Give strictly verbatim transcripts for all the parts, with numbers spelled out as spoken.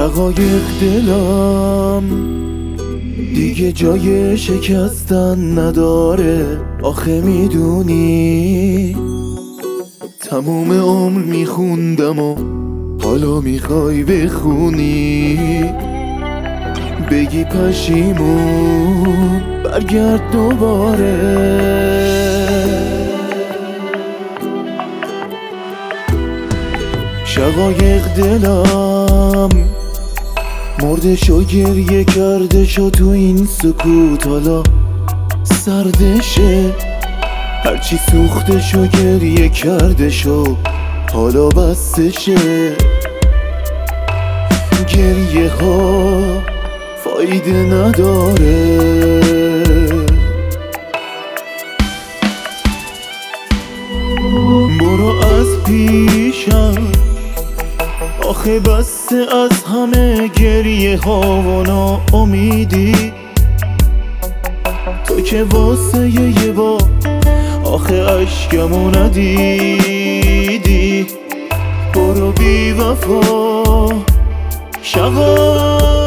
شقایق دلم دیگه جای شکستن نداره. آخه میدونی تموم عمر میخوندم و حالا میخوای بخونی، بگی پشیمون برگرد دوباره. شقایق دلم مرده شو، گریه کرده شو تو این سکوت، حالا سردشه. هرچی سوخته شو گریه کرده شو، حالا بستشه. گریه ها فایده نداره. برو از پیشم، آخه بسته از همه گریه ها و ناامیدی. تو که واسه یه بار آخه عشقمو ندیدی. برو بی وفا شقایق.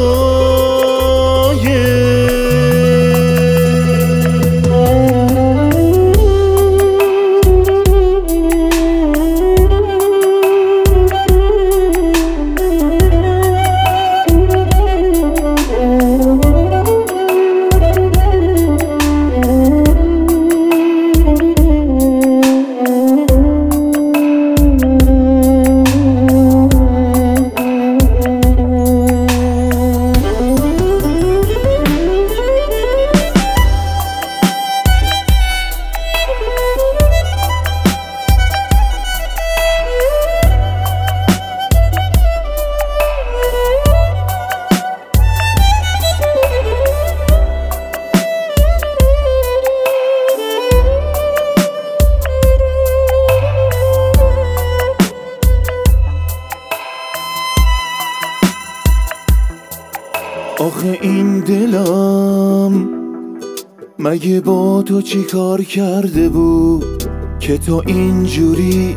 آخه این دلم مگه با تو چی کار کرده بود که تو اینجوری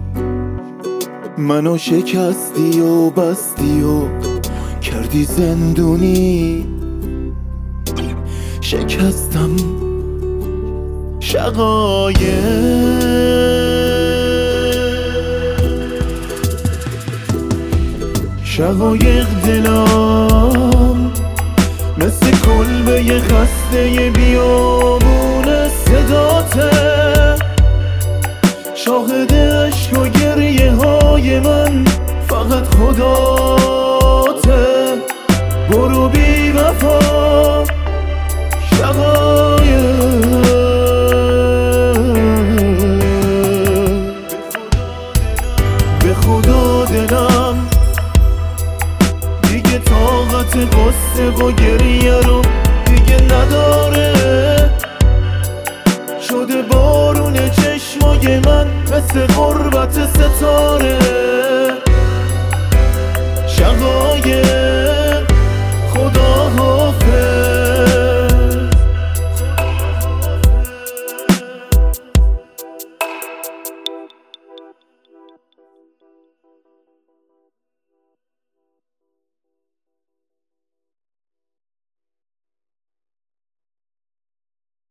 منو شکستی و بستی و کردی زندونی؟ شکستم شقایق. شقایق دلم مثل کلبه ی خسته ی بیابون صداته، شاهد عشق و گریه های من فقط خداته. برو بی وفا شقایق. به خدا دلم دیگه طاقت قصه و گریه رو دیگه نداره. شده بارون چشمای من مثل غربت ستاره. شقایق